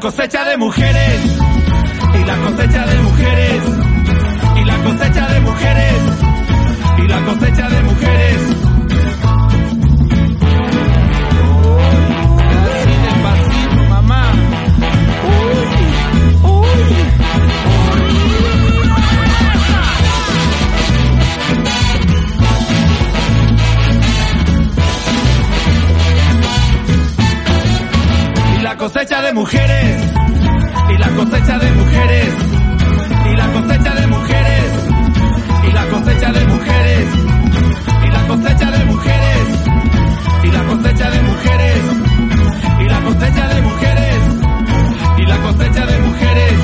cosecha de mujeres, y la cosecha de mujeres, y la cosecha de mujeres, y la cosecha de mujeres. Así despacito, mamá. Y la cosecha de mujeres, y la cosecha de mujeres, y la cosecha de mujeres, y la cosecha de mujeres, y la cosecha de mujeres, y la cosecha de mujeres, y la cosecha de mujeres, y la cosecha de mujeres.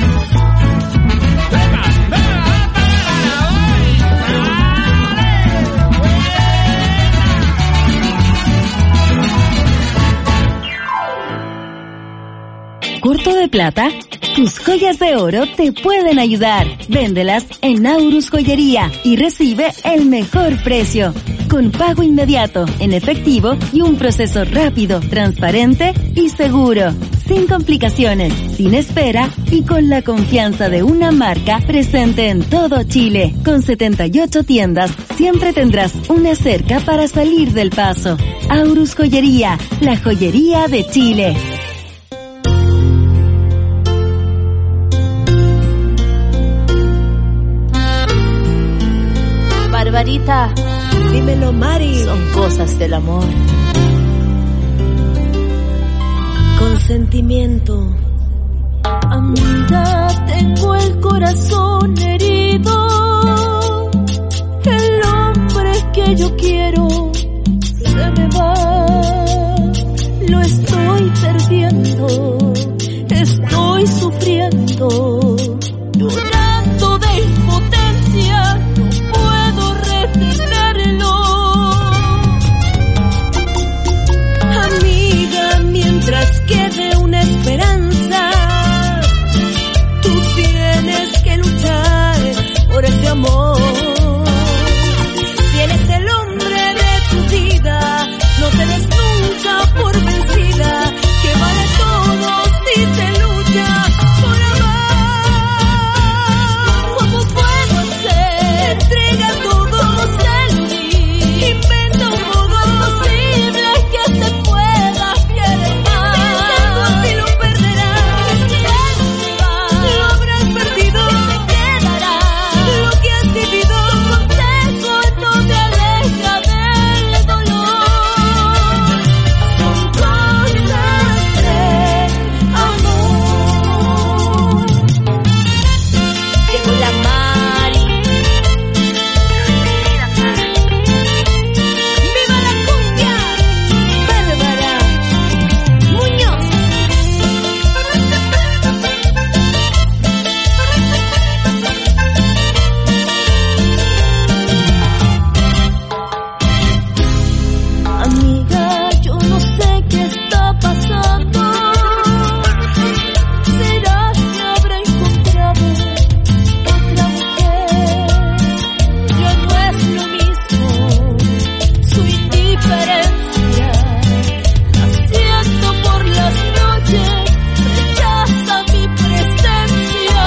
¿Corto de plata? Tus joyas de oro te pueden ayudar. Véndelas en Aurus Joyería y recibe el mejor precio. Con pago inmediato, en efectivo y un proceso rápido, transparente y seguro. Sin complicaciones, sin espera y con la confianza de una marca presente en todo Chile. Con 78 tiendas, siempre tendrás una cerca para salir del paso. Aurus Joyería, la joyería de Chile. Barbarita, dímelo, Mari. Son cosas del amor. Consentimiento. Amiga, tengo el corazón herido. El hombre que yo quiero se me va. Lo estoy perdiendo. Estoy sufriendo. Llorando de impotencia. Amiga, mientras quede una esperanza, tú tienes que luchar por ese amor. Si eres el hombre de tu vida, no te des nunca por vencida, que vale todo si se lucha por amar. ¿Cómo puedo hacer? Entrega todo en mí. Inventa un modo posible que se pueda querer más. Pensando así lo perderás. Él se va. Lo habrás perdido. Te quedará lo que has vivido. Un consejo no te aleja del dolor. Son cosas de amor. Llegó la Mari. ¡Viva la cumbia! Bárbara Muñoz. Amiga, yo no sé qué está pasando. ¿Será que habrá encontrado otra mujer? Ya no es lo mismo su indiferencia. La siento por las noches, rechaza mi presencia.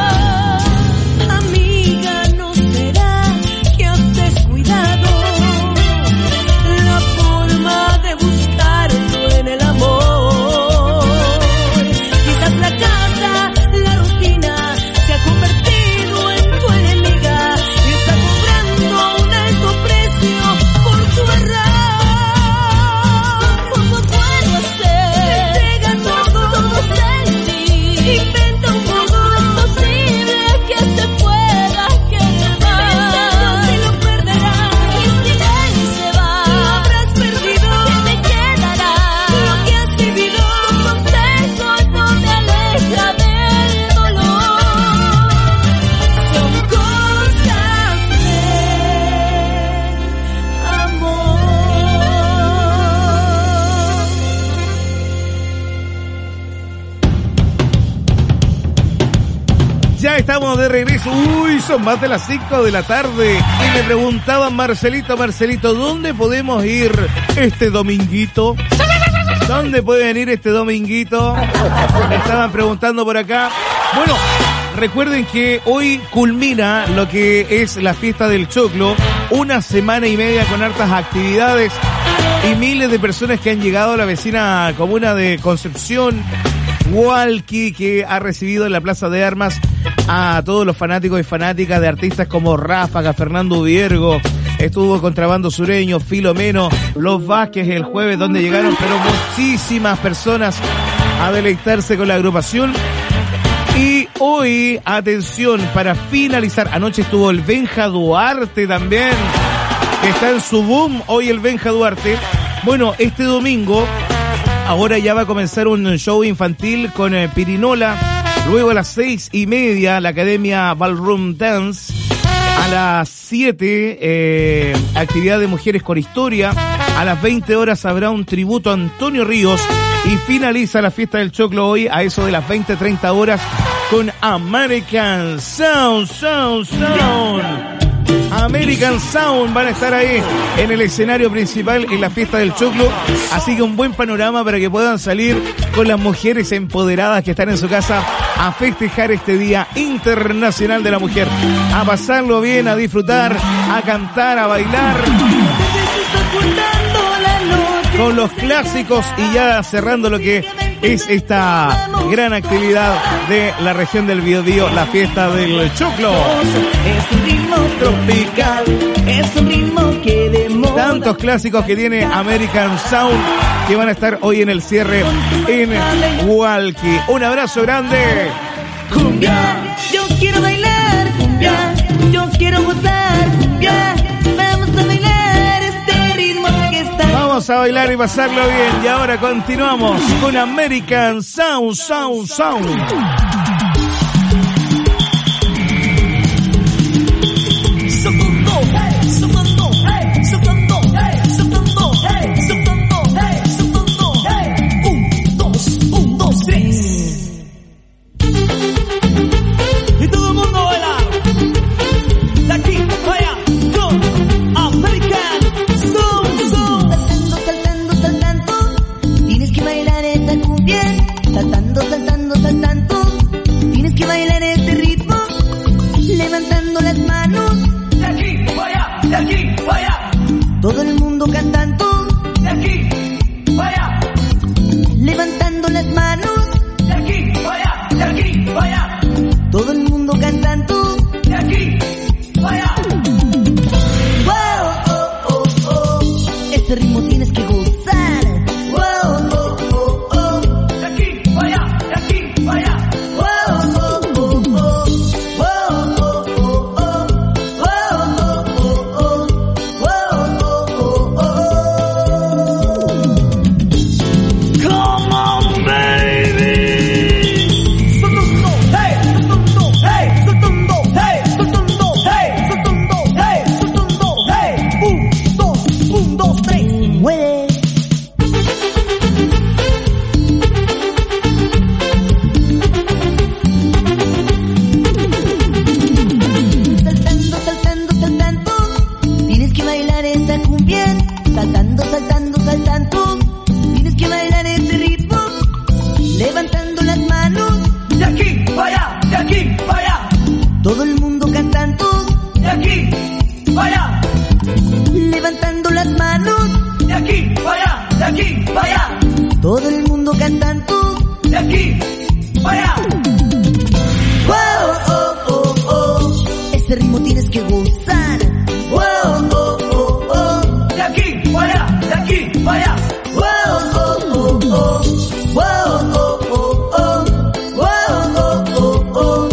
Amiga, ¿no será que has descuidado la forma de buscarlo en el amor? Quizás la casa, la rutina se ha convertido en tu enemiga y está cobrando un alto precio por tu errar. ¿Cómo puedo hacer? Entrega todo en mí. Inventa un modo imposible que se pueda querer más. Pensando así lo perderás. Y si él se va, lo habrás perdido. Te quedará lo que has vivido. Un consejo no te aleja del dolor. Son cosas de amor. Ya estamos de regreso. Uy, son más de las 5 de la tarde. Y me preguntaban, Marcelito, ¿dónde podemos ir este dominguito? ¿Dónde pueden ir este dominguito? Me estaban preguntando por acá. Bueno, recuerden que hoy culmina lo que es la fiesta del choclo. Una semana y media con hartas actividades y miles de personas que han llegado a la vecina comuna de Concepción, Hualqui, que ha recibido en la Plaza de Armas a todos los fanáticos y fanáticas de artistas como Ráfaga, Fernando Viergo, estuvo Contrabando Sureño, Filomeno, Los Vázquez el jueves, donde llegaron pero muchísimas personas a deleitarse con la agrupación. Y hoy, atención, para finalizar, anoche estuvo el Benja Duarte también, que está en su boom hoy el Benja Duarte. Bueno, este domingo, ahora ya va a comenzar un show infantil con Pirinola. Luego a las 6:30, la Academia Ballroom Dance. A las 7, actividad de mujeres con historia. A las 20 horas habrá un tributo a Antonio Ríos. Y finaliza la fiesta del choclo hoy a eso de las 20:30 horas con American Sound. American Sound van a estar ahí en el escenario principal en la fiesta del choclo, así que un buen panorama para que puedan salir con las mujeres empoderadas que están en su casa a festejar este Día Internacional de la Mujer, a pasarlo bien, a disfrutar, a cantar, a bailar con los clásicos y ya cerrando lo que es esta gran actividad de la región del Biobío, la fiesta del choclo. Es un ritmo tropical, es un ritmo que de moda. Tantos clásicos que tiene American Sound que van a estar hoy en el cierre en Hualqui. Un abrazo grande. Cumbia, yo quiero bailar cumbia, yo quiero gozar cumbia. Vamos a bailar este ritmo que está. Vamos a bailar y pasarlo bien. Y ahora continuamos con American Sound. Todo el mundo cantando, de aquí para allá, levantando las manos, de aquí para allá, de aquí para allá. Todo el mundo cantando, de aquí para allá. Wow, oh, oh, oh, este ritmo tienes que gozar. Wow, oh, oh, oh, de aquí para allá, de aquí para allá. Wow, oh, oh, oh, wow, oh, oh, oh, wow, oh, oh, oh, wow. Todo el mundo cantando, de aquí para allá, levantando las manos, de aquí para allá, de aquí para allá. Todo el mundo cantando, de aquí para allá. Wow, oh, oh, oh, este ritmo tienes que gozar. Wow, oh, oh, oh, de aquí para allá, de aquí para allá. Wow, oh, oh, oh, wow, oh, oh, oh, wow, oh, oh, oh.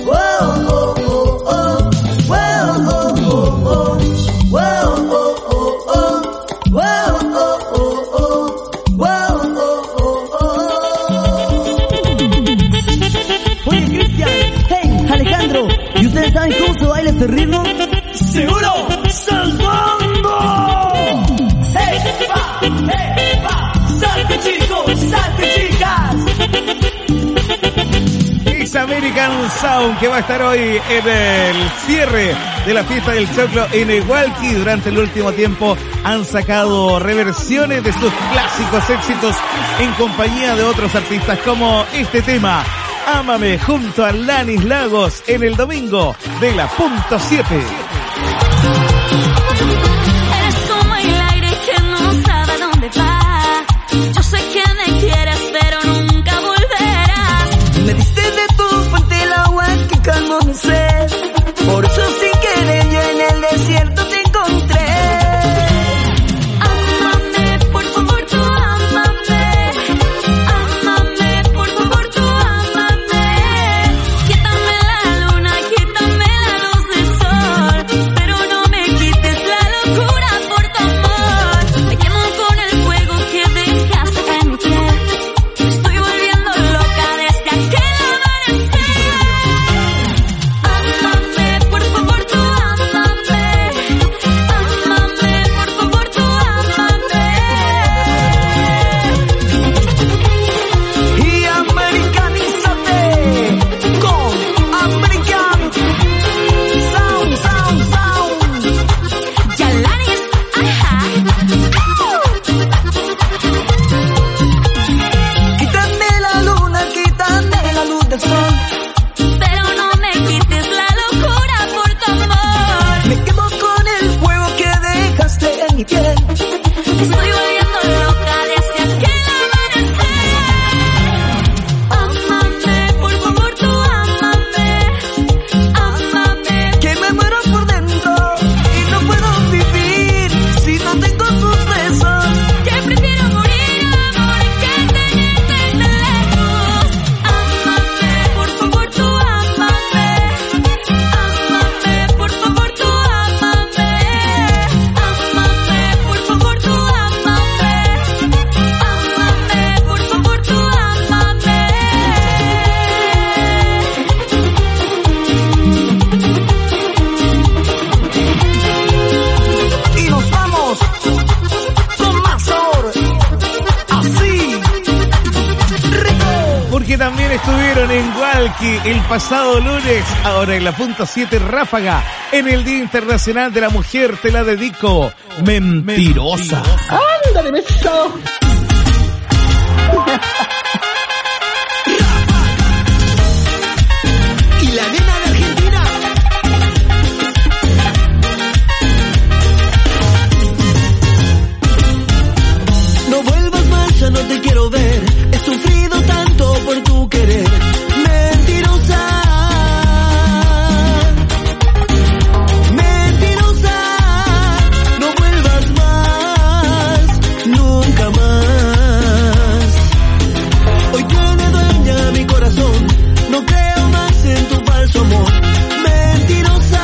¿Y ustedes saben cómo se baila este ritmo? ¡Seguro! ¡Saltando! ¡Hey, va! ¡Salte, chicos! ¡Salte, chicas! Esa American Sound, que va a estar hoy en el cierre de la fiesta del choclo en Igualqui. Durante el último tiempo han sacado reversiones de sus clásicos éxitos en compañía de otros artistas, como este tema, Ámame, junto a Lanis Lagos, en el domingo de la Punto 7. Eres como el aire que no sabe dónde va. Yo sé que me quieres, pero nunca volverás. Me diste de tu fuente el agua que calmó mi sed. Por eso sin querer yo en el desierto te encontré. Ámame, por favor, tú ámame. Ámame, por favor, tú ámame. Quítame la luna, quítame la luz del sol, pero no me quites la locura por tu amor. Me quemo con el fuego que dejaste en mi piel. Me estoy volviendo loca desde aquel amanecer. Ámame, por favor, tú ámame. Ámame, por favor, tú ámame. Y americanízate con American Sound, Sound, Sound. Yalanis, ajá. Quítame la luna, quítame la luz del sol. Pero no me quites la locura por tu amor. Me quemo con el fuego que dejaste en mi piel. Estoy volviendo loca desde aquel amanecer. Ámame, por favor, tú ámame. Ámame. Que me muero por dentro y no puedo vivir si no tengo tus besos. Que prefiero morir, amor, que tenerte lejos. Ámame, por favor, tú ámame. Ámame, por favor, tú ámame. Ámame, por favor, tú ámame. Ámame, por favor, tú ámame. Y nos vamos con más sabor. Así, rico. Porque también estuvieron en Hualqui el pasado lunes, ahora en la Punto 7 Ráfaga, en el Día Internacional de la Mujer. Te la dedico, Mentirosa. Ándale, beso. Y la nena de Argentina. No vuelvas más, ya no te quiero ver. He sufrido tanto por tu querer. Mentirosa. Mentirosa. No vuelvas más, nunca más. Hoy tiene dueña mi corazón. No creo más en tu falso amor. Mentirosa.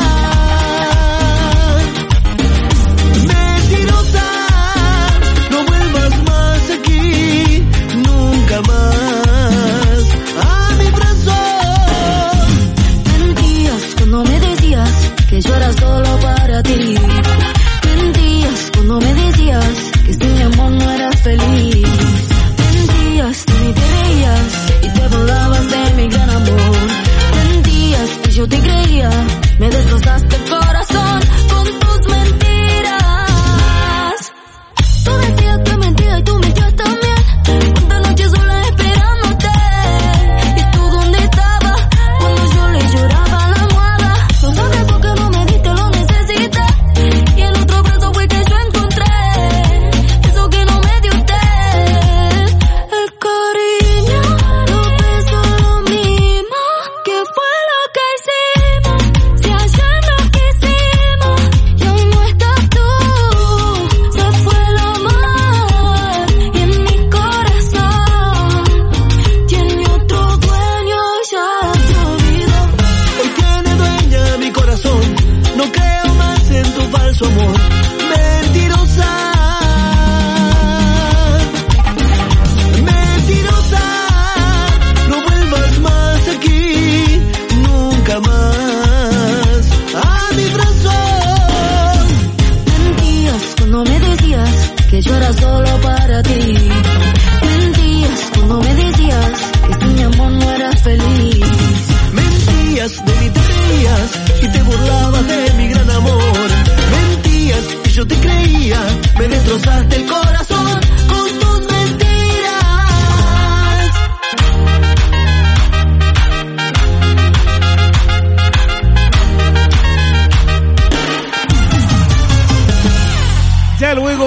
Mentirosa. No vuelvas más aquí, nunca más. A mi brazo. Mentías cuando me decías que yo era solo para ti. Mentías cuando me decías que sin mi amor no eras feliz. Mentías, tú ni te reías y te burlabas de mi gran amor. Mentías y yo te creía, me destrozaste el corazón con tus mentiras. Tú decías que mentía y tú mentías también. Cuántas noches sola esperándote. ¿Y tú dónde estabas cuando yo le lloraba a la almohada? No sabes por qué no me diste, lo necesité. Y el otro brazo fue que yo encontré. Eso que no me dio usted. El cariño, los besos, lo mismo. ¿Qué fue lo que hicimos? Si ayer nos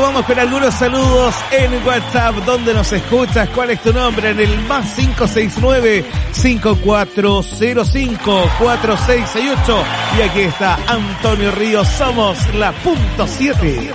vamos con algunos saludos en WhatsApp. ¿Dónde nos escuchas? ¿Cuál es tu nombre? En el más 569-5405-4668. Y aquí está Antonio Ríos. Somos la punto 7.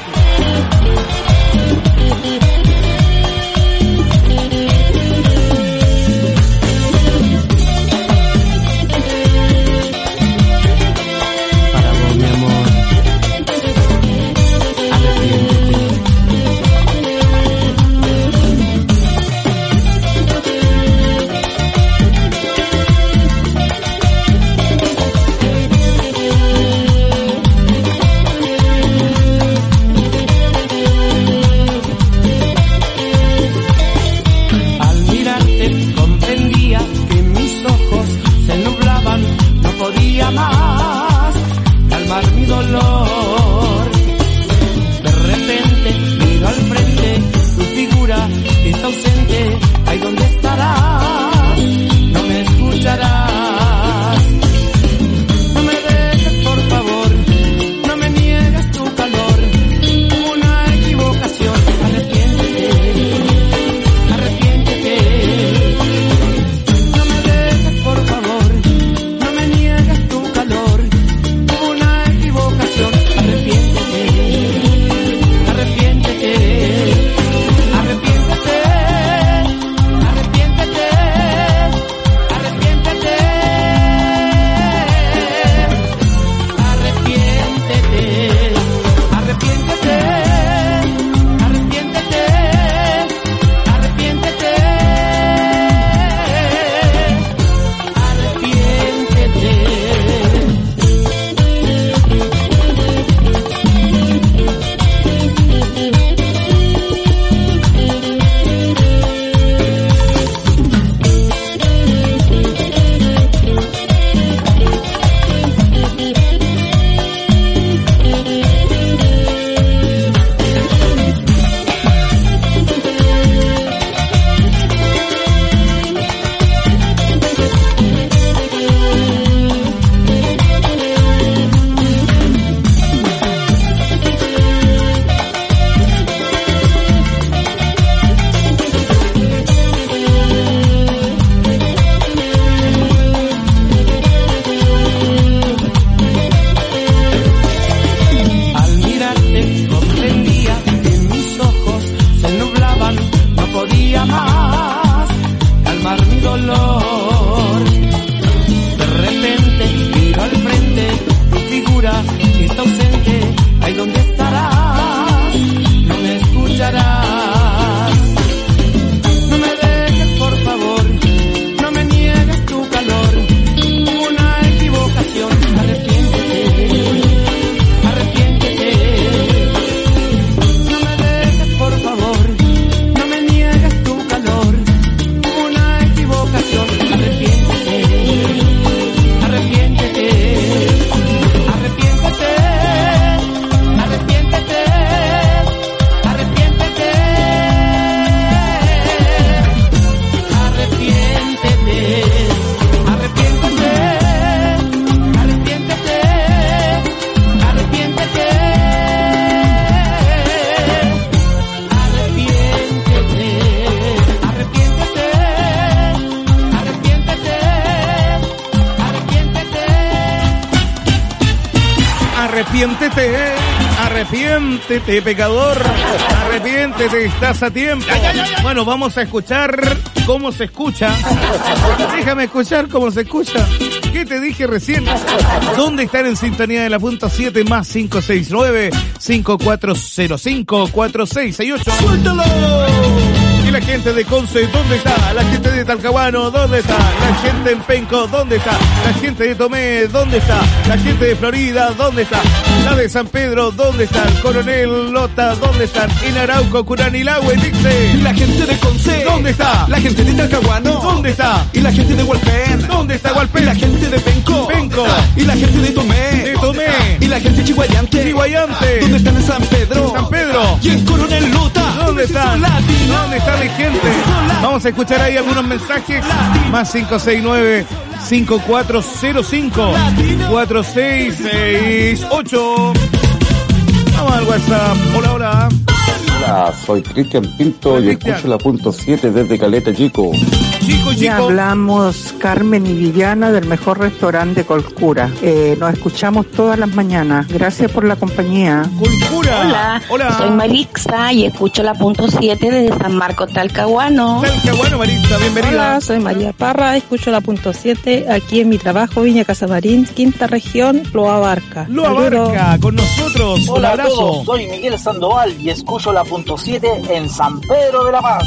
Arrepiéntete, pecador, arrepiéntete, estás a tiempo. Bueno, vamos a escuchar cómo se escucha. Déjame escuchar cómo se escucha. ¿Qué te dije recién? ¿Dónde están en sintonía de la punta 7 más 569-5405-4668? ¡Suéltalo! Y la gente de Conce, ¿dónde está? La gente de Talcahuano, ¿dónde está? La gente en Penco, ¿dónde está? La gente de Tomé, ¿dónde está? La gente de Florida, ¿dónde está? La de San Pedro, ¿dónde está? El Coronel Lota, ¿dónde están? En Arauco, Curanilahue, dice. Y la gente de Conce, ¿dónde está? La gente de Talcahuano, ¿dónde está? Y la gente de Hualpén, ¿dónde está Hualpén? Y la gente de Penco, y la gente de Tomé, y la gente de Chihuayante, ¿dónde están en San Pedro? Y en Coronel Lota, ¿dónde están? ¿Dónde está mi gente? Vamos a escuchar ahí algunos mensajes. Más 569-5405-4668. Vamos al WhatsApp. Hola, hola. Hola, soy Cristian Pinto y escucho la punto 7 desde Caleta, Chico. Y hablamos Carmen y Viviana del mejor restaurante de Colcura. Nos escuchamos todas las mañanas. Gracias por la compañía. Colcura. Hola, soy Marixa y escucho la punto 7 desde San Marcos, Talcahuano. Talcahuano, Marixa, bienvenida. Hola, soy María Parra, escucho la punto 7 aquí en mi trabajo, Viña Casamarín, quinta región, Loa Barca. Loa Barca, con nosotros. Hola un abrazo. a todos, soy Miguel Sandoval y escucho la punto 7 en San Pedro de la Paz.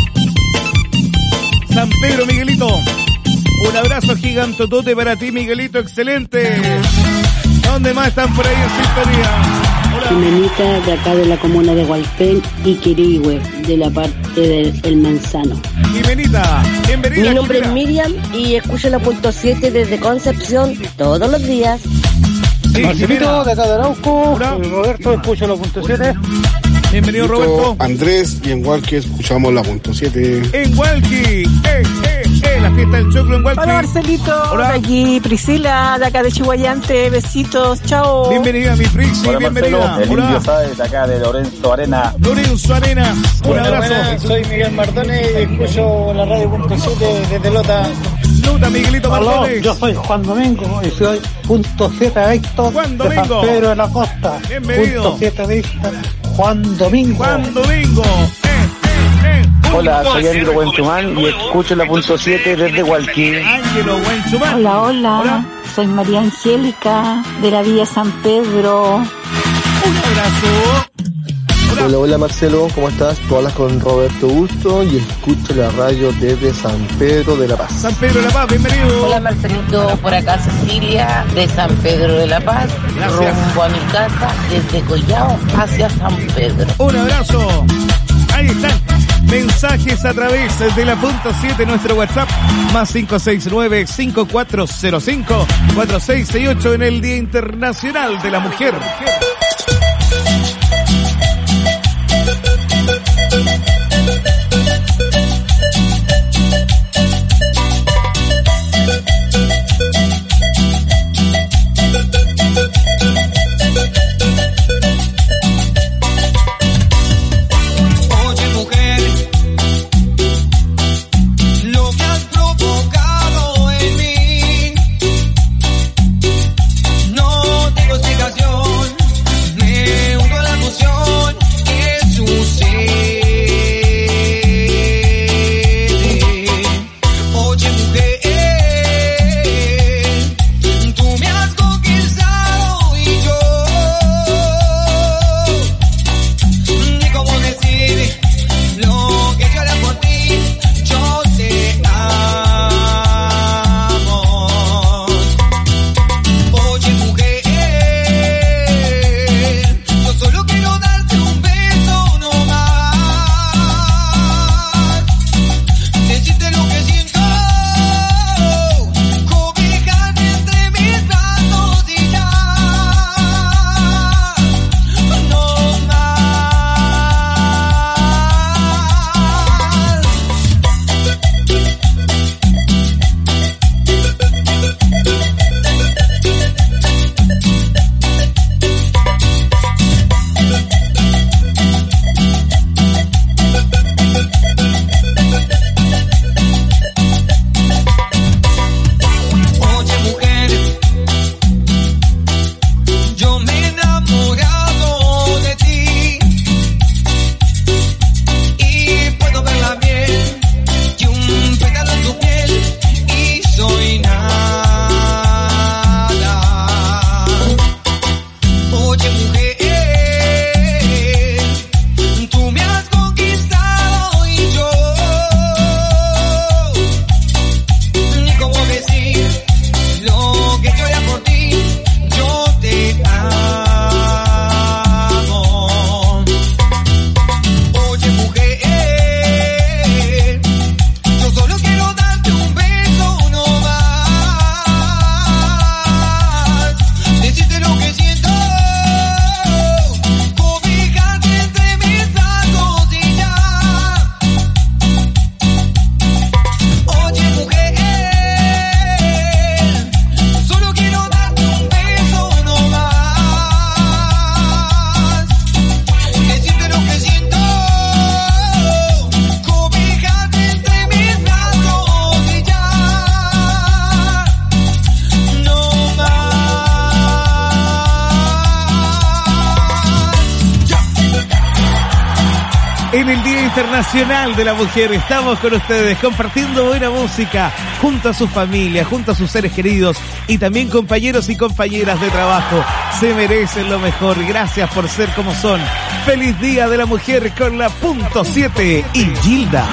San Pedro, Miguelito. Un abrazo gigantotote para ti, Miguelito, excelente. ¿Dónde más están por ahí en sintonía? Hola. Jimenita, de acá de la comuna de Hualpén, y Quirihue, de la parte del Manzano. Jimenita, bienvenida. Mi nombre Jimena. es Miriam y escucho la punto 7 desde Concepción todos los días. Sí, Marcelito, de acá de Arauco. Soy Roberto, escucho la punto 7. Bienvenido, Roberto. Andrés y en Hualqui escuchamos la punto 7. En Hualqui, la fiesta del choclo en Hualqui. Hola Marcelito, Hola. de aquí Priscila, de acá de Chihuayante, besitos, chao. Bienvenida, mi Prixi, Hola, bienvenida. Marcelo, el Hola. Indio Sáez, de acá de Lorenzo Arena. Lorenzo Arena, un abrazo. Soy Miguel Mardones y escucho la radio punto 7 desde Lota. Lota, Miguelito Mardones. Yo soy Juan Domingo y soy punto 7 Víctor Juan de San Domingo. Pedro de la Costa. Bienvenido. Punto 7 Víctor, Juan Domingo. Juan Domingo. Hola, soy Ángelo Buenchumán y escucho la punto 7 desde Hualqui. Ángelo Buenchumán. Hola, hola, soy María Angélica de la Villa San Pedro. Un abrazo. Hola, hola Marcelo, ¿cómo estás? Tú hablas con Roberto Busto y escucho la radio desde San Pedro de la Paz. San Pedro de la Paz, bienvenido. Hola Marcelito, por acá Cecilia de San Pedro de la Paz. Gracias. Rumbo a mi casa desde Collao hacia San Pedro. Un abrazo. Ahí están. Mensajes a través de la punto 7, nuestro WhatsApp, más 569-5405-4668 en el Día Internacional de la Mujer. Oye mujer, lo que has provocado en mí no tengo explicación. En el Día Internacional de la Mujer estamos con ustedes compartiendo buena música junto a su familia, junto a sus seres queridos y también compañeros y compañeras de trabajo. Se merecen lo mejor. Gracias por ser como son. Feliz Día de la Mujer con la punto 7 y Gilda.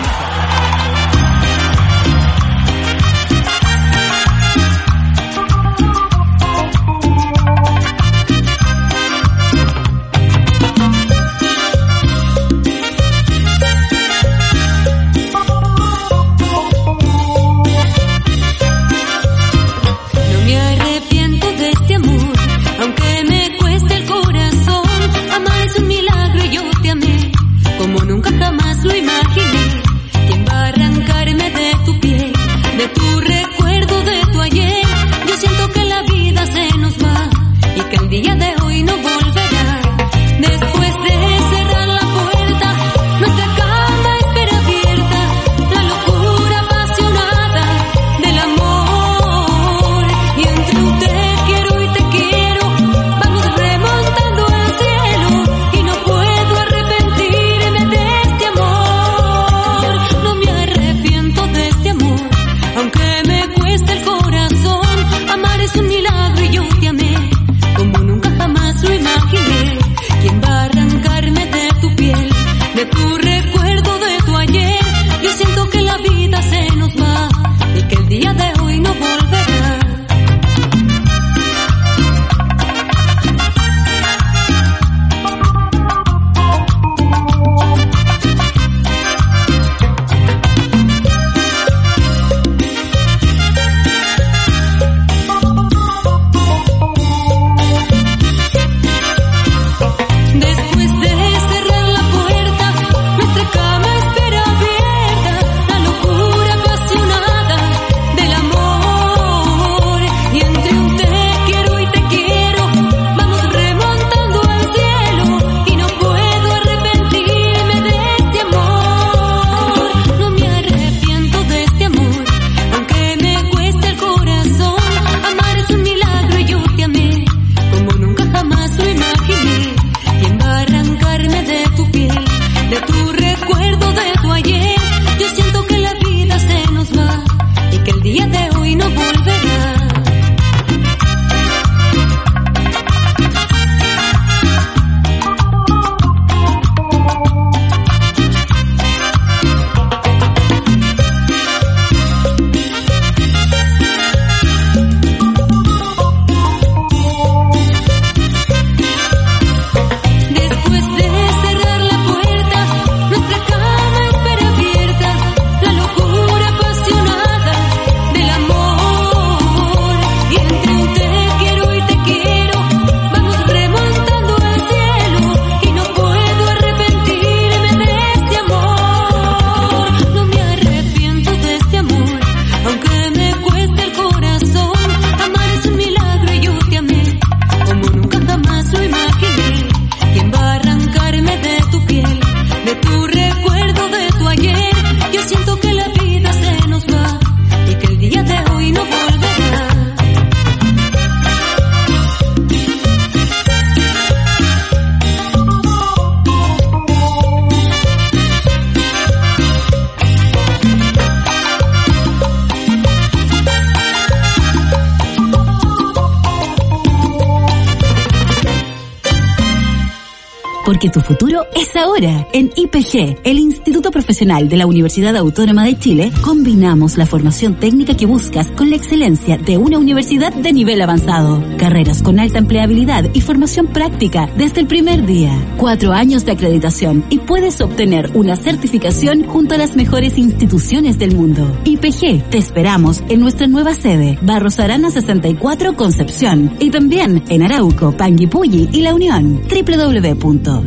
Porque tu futuro es ahora. En IPG, el Instituto Profesional de la Universidad Autónoma de Chile, combinamos la formación técnica que buscas con la excelencia de una universidad de nivel avanzado. Carreras con alta empleabilidad y formación práctica desde el primer día. 4 años de acreditación y puedes obtener una certificación junto a las mejores instituciones del mundo. IPG, te esperamos en nuestra nueva sede, Barros Arana 64, Concepción. Y también en Arauco, Panguipulli y La Unión. www.ipg.cl.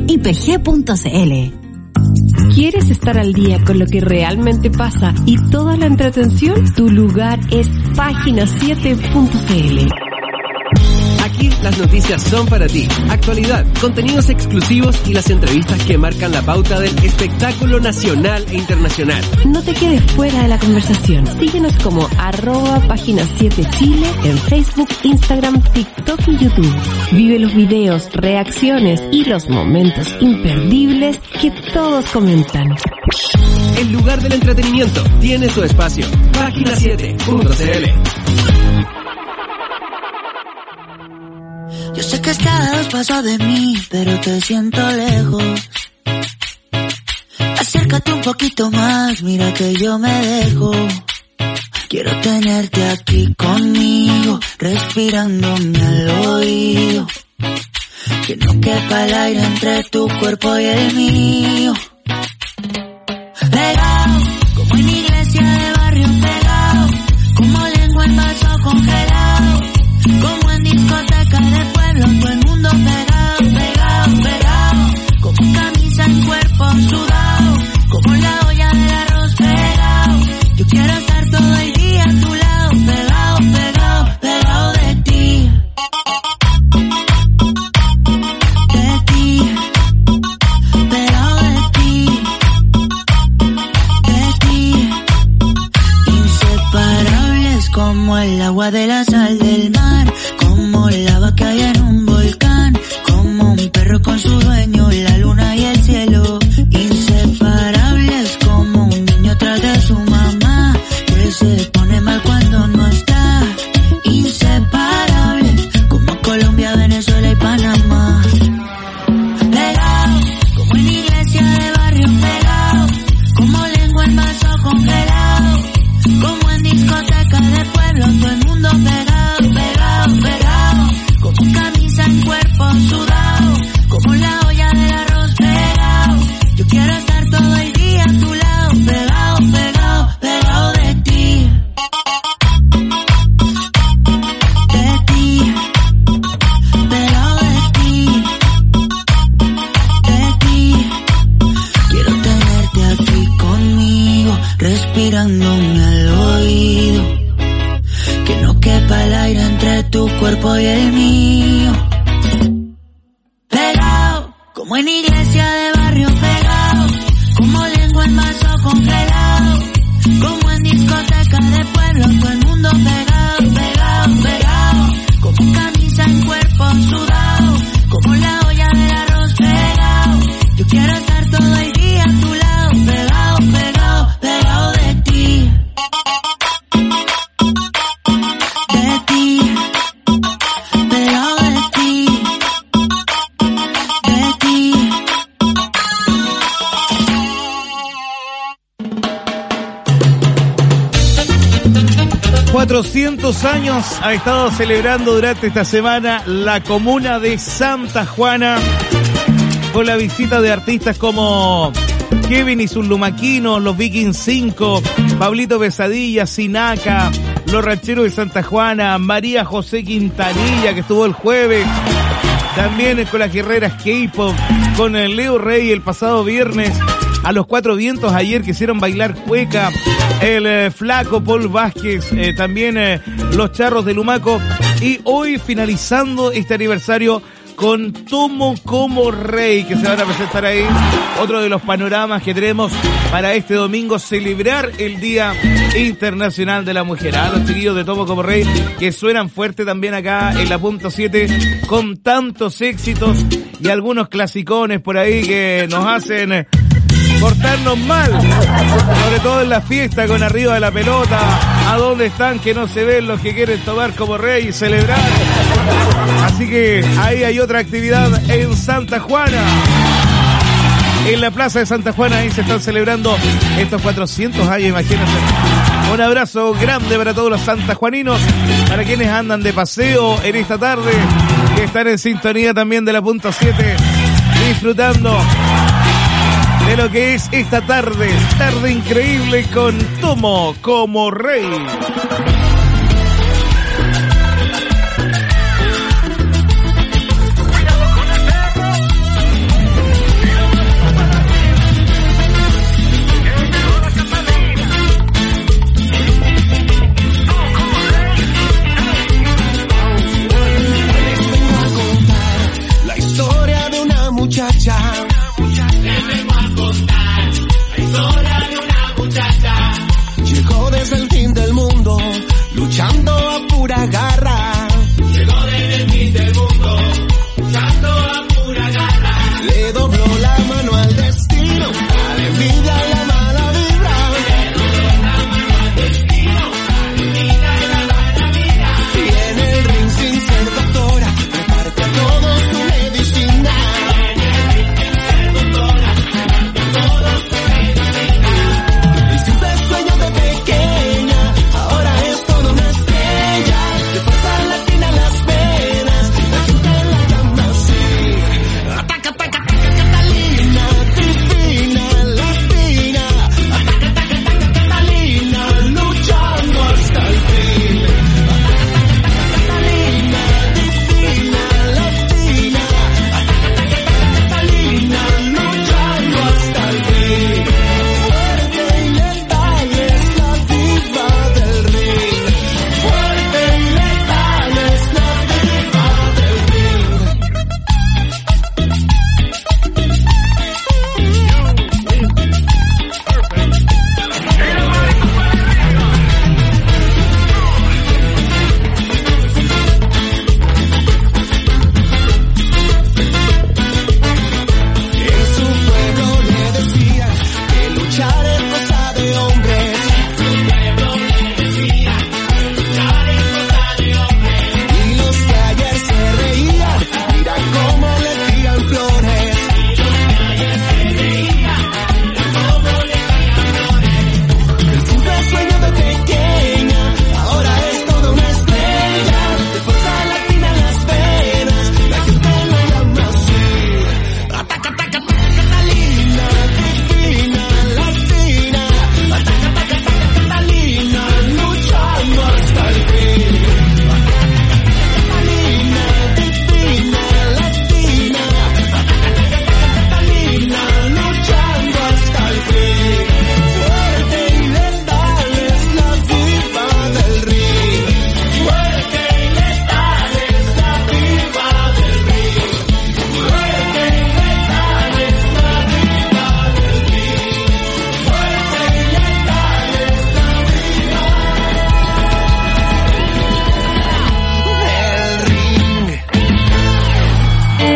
¿Quieres estar al día con lo que realmente pasa y toda la entretención? Tu lugar es Página7.cl. Aquí las noticias son para ti. Actualidad, contenidos exclusivos y las entrevistas que marcan la pauta del espectáculo nacional e internacional. No te quedes fuera de la conversación. Síguenos como @Página 7 Chile en Facebook, Instagram, TikTok y YouTube. Vive los videos, reacciones y los momentos imperdibles que todos comentan. El lugar del entretenimiento tiene su espacio. Página7.cl. Yo sé que estás a 2 pasos de mí, pero te siento lejos. Acércate un poquito más, mira que yo me dejo. Quiero tenerte aquí conmigo, respirándome al oído. Que no quepa el aire entre tu cuerpo y el mío. Pegado, como en iglesia de barrio pegado, como lengua en vaso congelado, como en discoteca de pueblo, todo el mundo pegado, pegado, pegado, como camisa en cuerpo sudado, como la olla del arroz pegado. Yo quiero estar todo el día a tu lado, pegado, pegado, pegado de ti. De ti, pegado de ti. Inseparables como el agua de la sal del mar, como lava que hay en un volcán, como un perro con su dueño, la luna y el cielo. Inseparables como un niño tras de su mamá, que se pone mal cuando no está. Inseparables como Colombia, Venezuela y Panamá. Pegado, como en iglesia de barrio pegado, como lengua en vaso congelado, como en discoteca de pueblo, todo el mundo pegado, pegado, pegado, como camisa en cuerpo sudado, como la olla del arroz pegado. Yo quiero estar todo el día a tu lado, pegado, pegado, pegado de ti. De ti, pegado de ti. De ti, quiero tenerte aquí conmigo, respirándome al oído. Que no quepa el aire entre tu cuerpo y el mío. Pegado, como en iglesia de barrio pegado, como lengua en vaso congelado, como en discoteca de pueblo, todo el mundo pegado, pegado, pegado, como camisa en cuerpo sudado, como la olla del arroz pegado. Yo quiero estar todo el día a tu lado, pegado, pegado, pegado de ti. De ti, pegado de ti. De ti. 400 años ha estado celebrando durante esta semana la comuna de Santa Juana, con la visita de artistas como Kevin y sus Lumaquinos, los Vikings 5, Pablito Pesadilla, Sinaca, los Rancheros de Santa Juana, María José Quintanilla, que estuvo el jueves, también con las Guerreras K-Pop, con el Leo Rey el pasado viernes, a los Cuatro Vientos ayer que hicieron bailar cueca, el Flaco Paul Vázquez, también los Charros de Lumaco, y hoy finalizando este aniversario con Tomo como Rey, que se van a presentar ahí. Otro de los panoramas que tenemos para este domingo, celebrar el Día Internacional de la Mujer. A los chiquillos de Tomo como Rey, que suenan fuerte también acá en la punto 7, con tantos éxitos y algunos clasicones por ahí que nos hacen portarnos mal, sobre todo en la fiesta con Arriba de la Pelota, a dónde están que no se ven los que quieren tomar como Rey y celebrar. Así que ahí hay otra actividad en Santa Juana, en la plaza de Santa Juana. Ahí se están celebrando estos 400 años, imagínense. Un abrazo grande para todos los santajuaninos, para quienes andan de paseo en esta tarde, que están en sintonía también de la punto 7, disfrutando de lo que es esta tarde increíble con Tomo como Rey.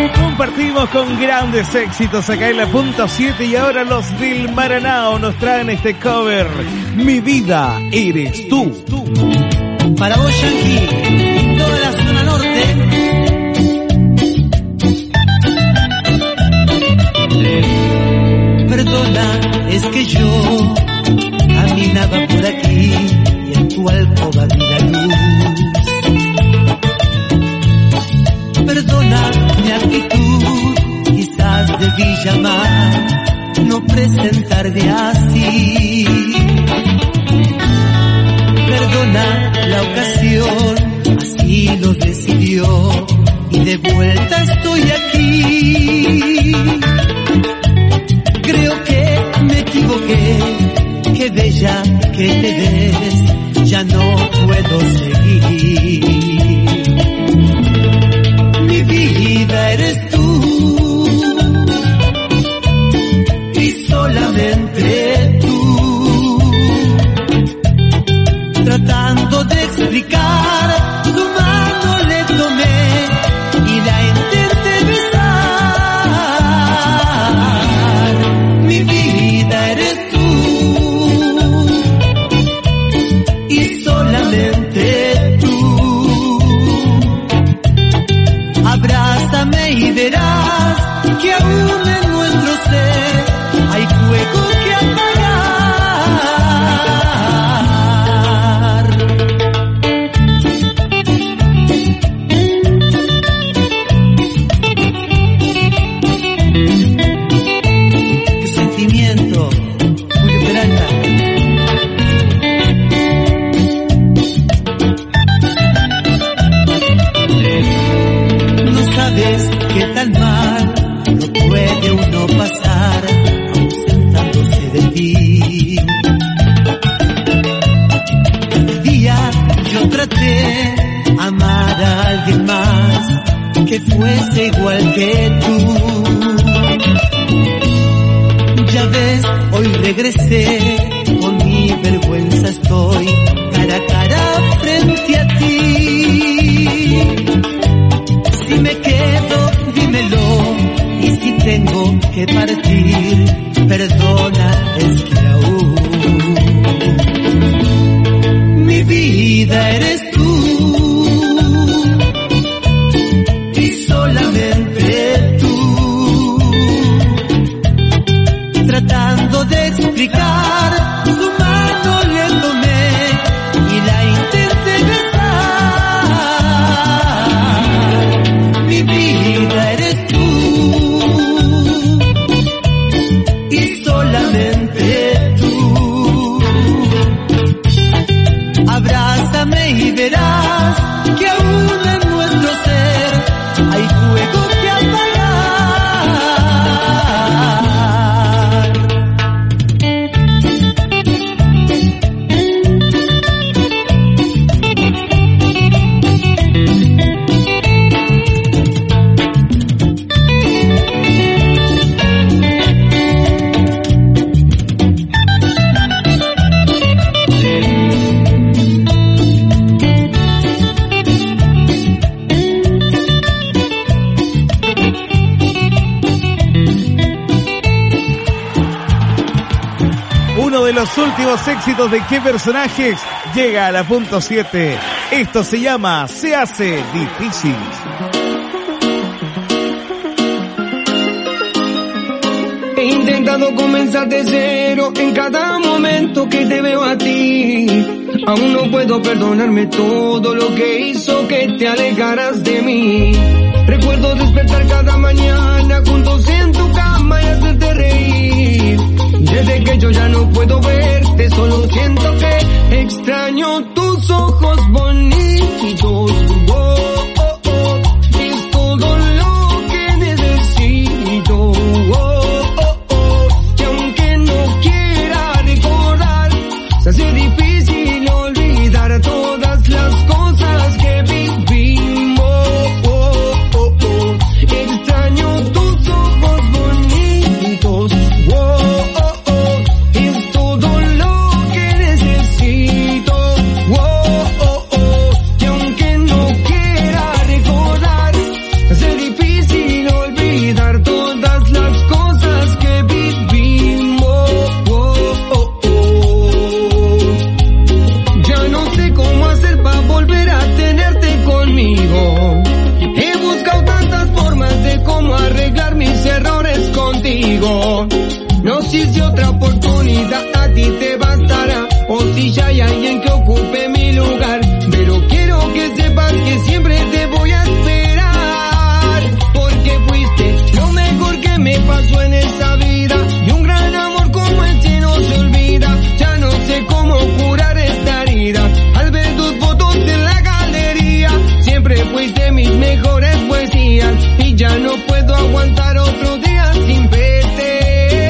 Compartimos con grandes éxitos acá en la punto 7 y ahora los del Maranao nos traen este cover, Mi vida eres tú. Para vos, Yankee, toda la zona norte. Perdona, es que yo caminaba por aquí y en tu alcoba vi la luz. Perdona mi actitud, quizás debí llamar, no presentarme así. Perdona la ocasión, así lo decidió y de vuelta estoy aquí. Creo que me equivoqué, qué bella que te ves, ya no puedo seguir. Mi vida eres tú y solamente tú, tratando de explicar, tu mano le tomé y la intenté besar. Mi vida eres tú y solamente tú. Abrázame y verás que aún en nuestro ser hay fuego que apagar. Qué sentimiento, Julio Peralta. Sabes que tan mal no puede uno pasar ausentándose de ti. Un día yo traté amar a alguien más que fuese igual que tú. Ya ves, hoy regresé, con mi vergüenza estoy cara a cara frente a ti. Si me quedo, dímelo, y si tengo que partir, perdona, es que aún mi vida eres tú y solamente tú, tratando de explicar, su mano le tomé y la intenté besar. Mi vida eres tú y solamente tú. Abrázame y verás que aún en nuestro ser hay fuego que apagar. Los últimos éxitos de ¿Qué personajes? Llega a la punto 7. Esto se llama Se hace difícil. He intentado comenzar de cero en cada momento que te veo a ti. Aún no puedo perdonarme todo lo que hizo que te alejaras de mí. Recuerdo despertar cada mañana juntos en tu cama y hacerte reír. Desde que yo ya no puedo verte, solo siento que extraño tus ojos bonitos. Oh, oh, oh, es todo lo que necesito. Oh, oh, oh, que aunque no quiera recordar, se hace difícil olvidar todas las cosas que vivimos. Oh, oh, oh, extraño tus ojos bonitos. Oh, que aunque no si es otra oportunidad a ti te bastará, o si ya hay alguien que ocupe mi lugar. Pero quiero que sepas que siempre te voy a esperar, porque fuiste lo mejor que me pasó en esta vida, y un gran amor como este no se olvida. Ya no sé cómo curar esta herida, al ver tus fotos en la galería. Siempre fuiste mis mejores poesías, y ya no puedo aguantar otro día sin verte.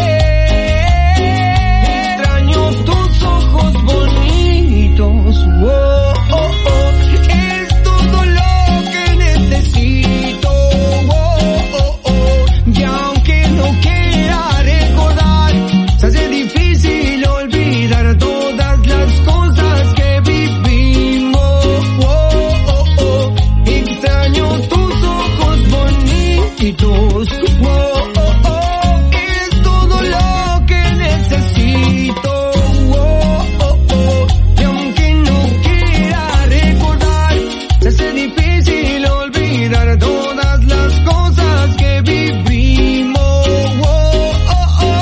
Extraño tus ojos bonitos, oh, oh, oh. Es todo lo que necesito, oh, oh, oh. Y aunque no quiera recordar, se hace difícil olvidar todas las cosas que vivimos, oh, oh, oh. Extraño tus ojos bonitos, oh, oh, oh. Es todo lo que necesito, oh, oh, oh. Y aunque no quiera recordar, se hace difícil olvidar todas las cosas que vivimos, oh, oh, oh.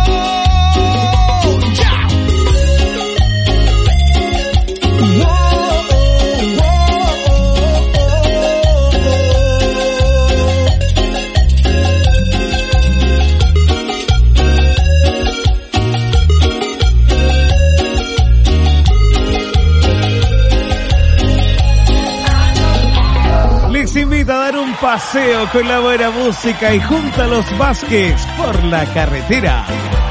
¡Chao! Les invito a dar un paseo con la buena música y junto a los Vázquez por la carretera.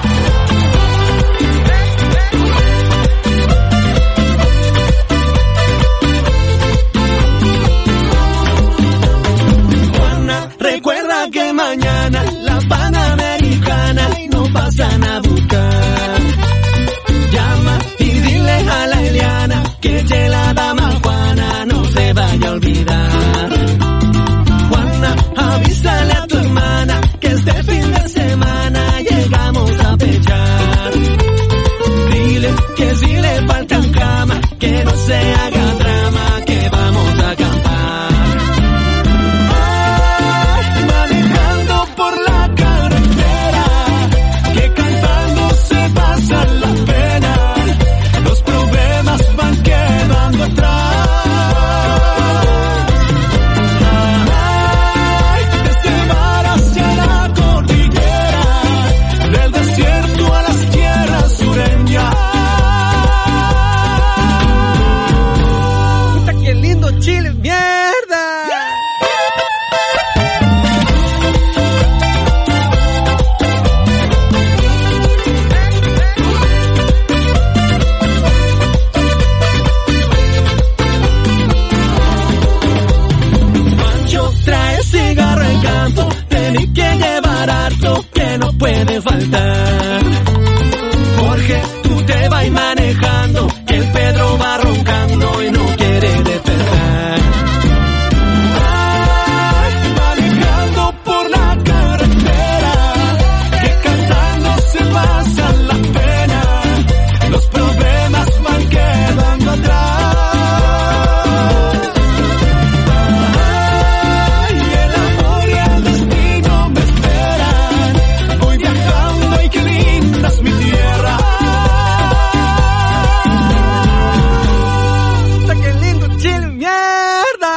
Juana, recuerda que mañana la Panamericana nos pasan a buscar. Llama y dile a la Eliana que la dama Juana no se vaya a olvidar. Juana, avísale a tu hermana que este fin de semana llegamos a pechar. Dile que si le faltan cama, que no se haga drama, que vamos a acampar. Ay, manejando por la carretera, que cantando se pasa la pena, los problemas van quedando atrás. Chile, mierda. Pancho trae cigarro en canto, tenés que llevar harto que no puede faltar. Jorge, tú te vas manejando, que el Pedro va roncando y no quiere despertar. Ay, manejando por la carretera, que cantando se pasa la pena, los problemas van quedando atrás. Ay, el amor y el destino me esperan, voy viajando y qué linda es mi tierra. ¡Qué lindo Chile, mierda!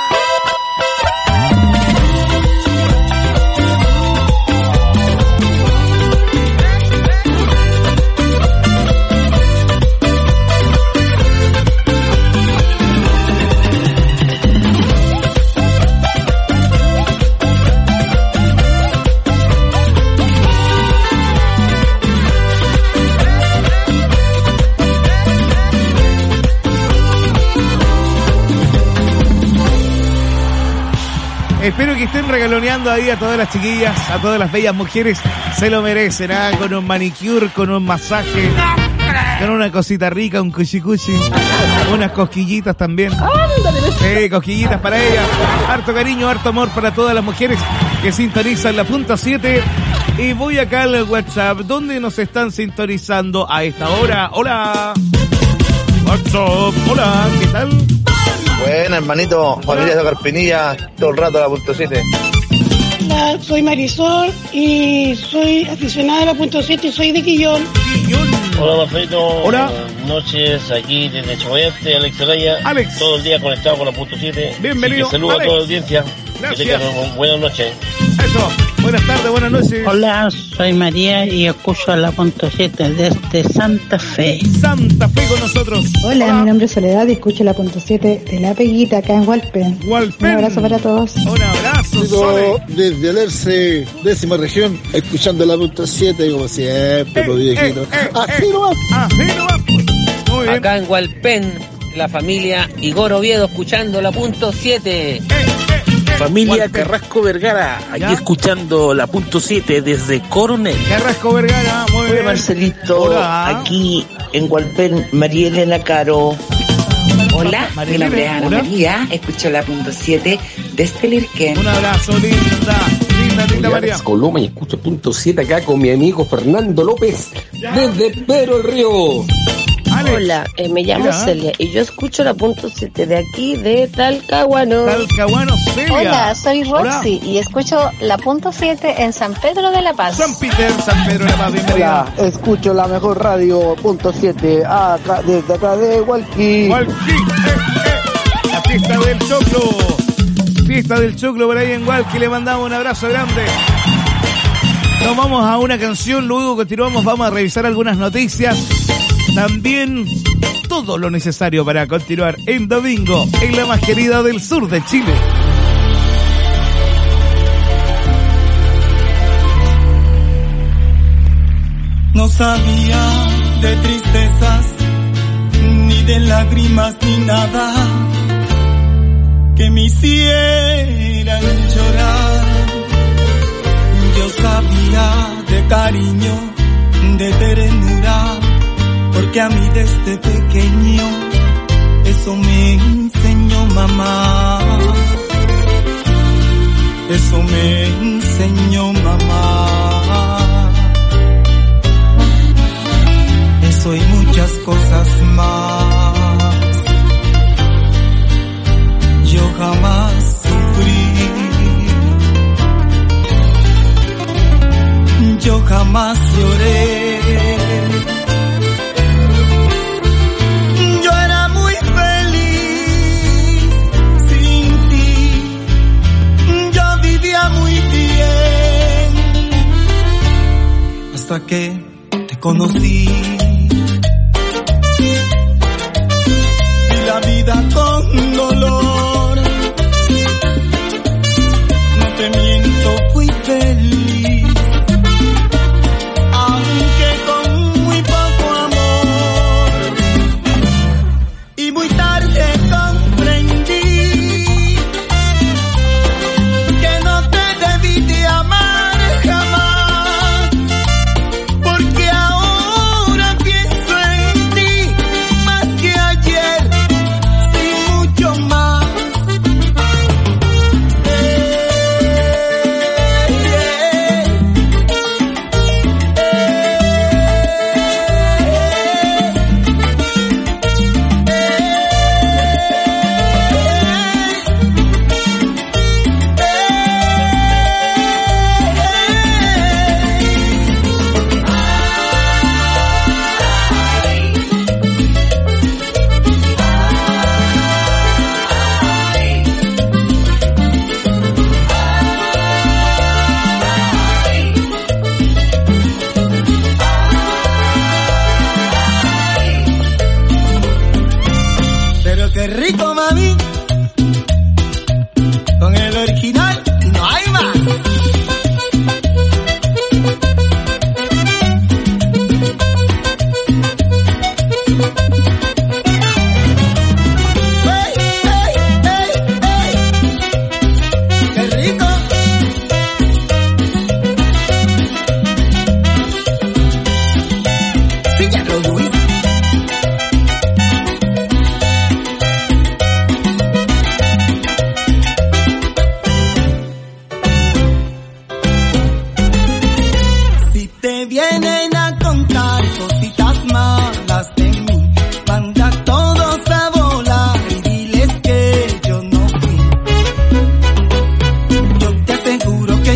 Espero que estén regaloneando ahí a todas las chiquillas, a todas las bellas mujeres. Se lo merecen, ¿ah? Con un manicure, con un masaje, con una cosita rica, un cuchicuchi, unas cosquillitas también. Sí, cosquillitas para ellas. Harto cariño, harto amor para todas las mujeres que sintonizan la punta 7. Y voy acá al WhatsApp, donde nos están sintonizando a esta hora. Hola. WhatsApp, hola, ¿qué tal? Buena, hermanito, familia de Carpinilla, todo el rato a la punto 7. Hola, soy Marisol y soy aficionada a la .7 y soy de Quillón. Hola, Marcelito. Hola. Buenas noches, aquí desde Chobayante, Alex Zelaya. Alex. Todo el día conectado con la .7. Bienvenido, Saludos a toda la audiencia. Gracias. Que tengan buenas noches. Eso. Buenas tardes, buenas noches. Hola, soy María y escucho a la .7 desde Santa Fe. Santa Fe con nosotros. Hola, mi nombre es Soledad y escucho la .7 de La Peguita acá en Hualpén. Un abrazo para todos. Un abrazo, Sole. Desde Alerce, 10ª región, escuchando la .7 como siempre, los viejitos. Así nomás. Así nomás. Muy bien. Acá en Hualpén, la familia Igor Oviedo escuchando la .7. Familia Carrasco Vergara, aquí escuchando la .7 desde Coronel. Carrasco Vergara, muy bien. Hola Marcelito, Hola. Aquí en Hualpén, María Elena Caro. Hola, mi nombre es Ana María, escucho la .7 desde Lirquén. Un abrazo, linda María. Coloma y escucho .7 acá con mi amigo Fernando López desde Pedro el Río. Hola, me llamo Celia y yo escucho la .7 de aquí de Talcahuano. Talcahuano, Celia. Hola, soy Roxy y escucho la .7 en San Pedro de la Paz. San Pedro de la Paz, bienvenida. Hola, escucho la mejor radio .7 acá, desde acá de Hualqui. La fiesta del choclo. Fiesta del choclo por ahí en Hualqui, le mandamos un abrazo grande. Nos vamos a una canción, luego continuamos, vamos a revisar algunas noticias. También todo lo necesario para continuar en domingo en la más querida del sur de Chile. No sabía de tristezas, ni de lágrimas, ni nada que me hicieran llorar. Yo sabía de cariño, de ternura, porque a mí desde pequeño eso me enseñó mamá. Eso me enseñó mamá. Eso y muchas cosas más. Yo jamás sufrí. Yo jamás lloré. Hasta que te conocí y la vida con dolor, no te miento, fui feliz, aunque con muy poco amor, y muy tarde comprendí que no te debí de amar jamás. Sin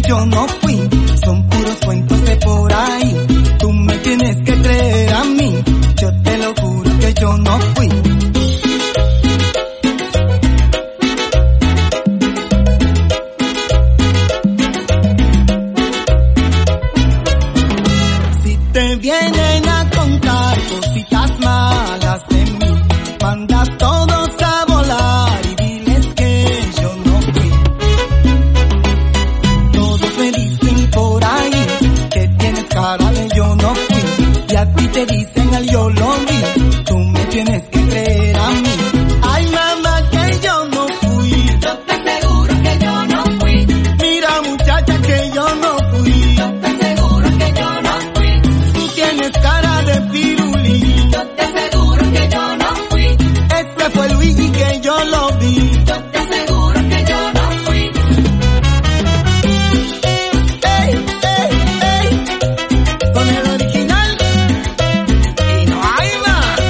yo no fui, son puros cuentos de por ahí. Tú me tienes que creer a mí, yo te lo juro que yo no fui. Si te vienen a contar cositas malas de mí, manda todos a volar y diles que yo no fui. Todos me dicen por ahí que tienes cara de yo no fui, y a ti te dicen al yo lo vi. Tú me tienes que creer a mí. Ay mamá que yo no fui, yo te aseguro que yo no fui. Mira muchacha que yo no fui, yo te aseguro que yo no fui. Tú tienes cara de pirulí, yo te aseguro que yo no fui. Ese fue Luigi que yo lo vi, yo te aseguro que yo no fui. Ey, ey, ey, con el original y no hay más.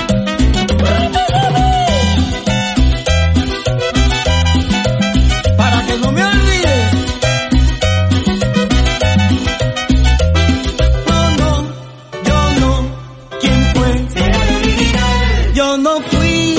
Para que no me olvides. No, yo no, ¿quién fue? Yo no fui.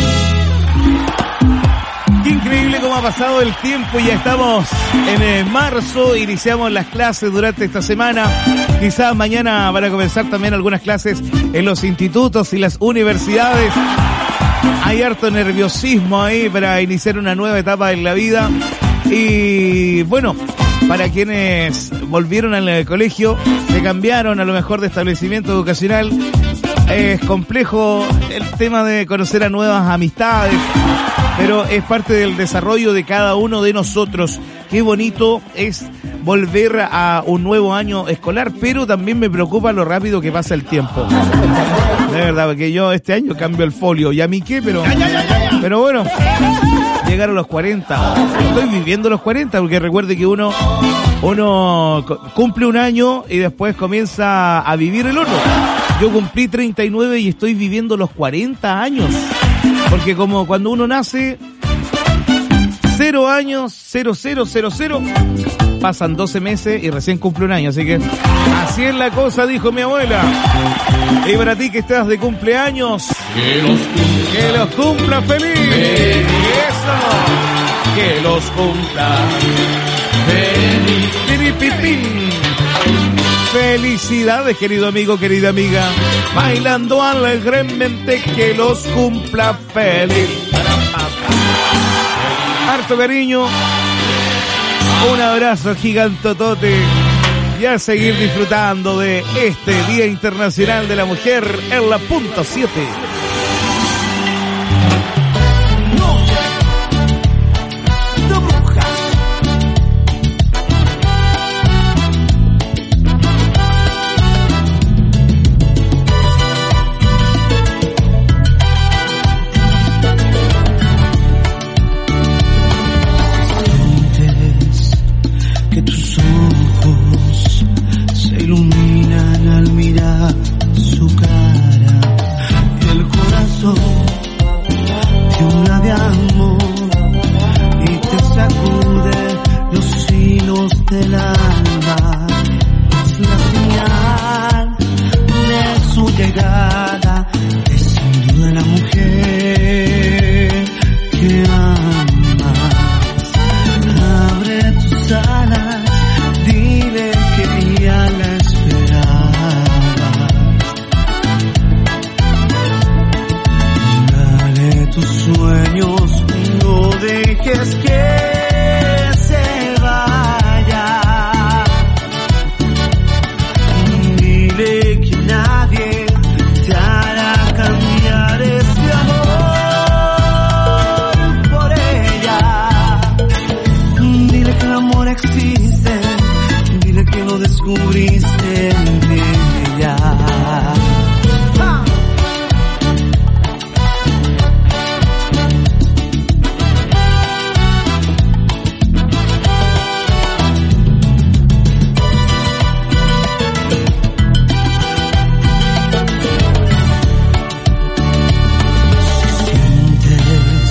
Qué increíble cómo ha pasado el tiempo y ya estamos en marzo, iniciamos las clases durante esta semana. Quizás mañana van a comenzar también algunas clases en los institutos y las universidades. Hay harto nerviosismo ahí para iniciar una nueva etapa en la vida. Y bueno, para quienes volvieron al colegio, se cambiaron a lo mejor de establecimiento educacional. Es complejo el tema de conocer a nuevas amistades, pero es parte del desarrollo de cada uno de nosotros. Qué bonito es volver a un nuevo año escolar, pero también me preocupa lo rápido que pasa el tiempo. De verdad, porque yo este año cambio el folio. ¿Y a mí qué? Pero bueno, llegar a los 40. Estoy viviendo los 40, porque recuerde que uno cumple un año y después comienza a vivir el otro. Yo cumplí 39 y estoy viviendo los 40 años. Porque como cuando uno nace, 0 años, 0000, pasan 12 meses y recién cumple un año. Así que así es la cosa, dijo mi abuela. Y para ti que estás de cumpleaños, que los cumpla feliz. Eso, que los cumpla feliz. Piripipín. Felicidades, querido amigo, querida amiga. Bailando alegremente, que los cumpla feliz. Harto cariño. Un abrazo gigantotote. Y a seguir disfrutando de este Día Internacional de la Mujer en la punto 7.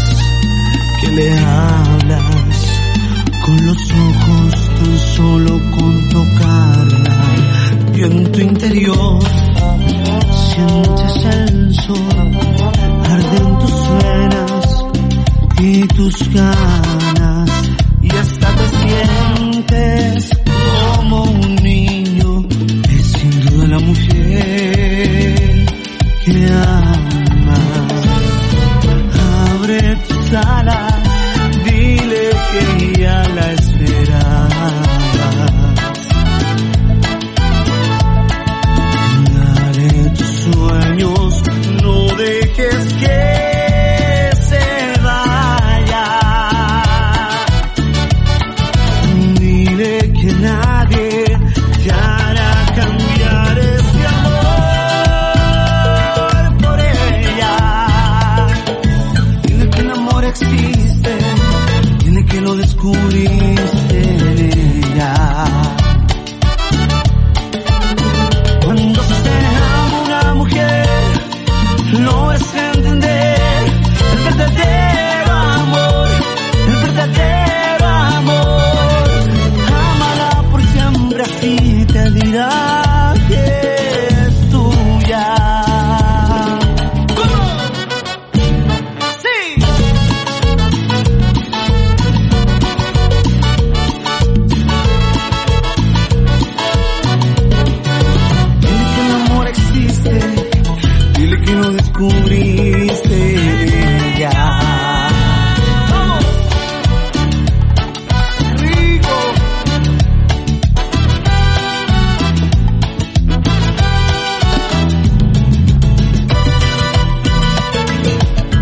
Le hablas con los ojos tan solo que en tu interior sientes el sol, arde en tus venas y tus ganas.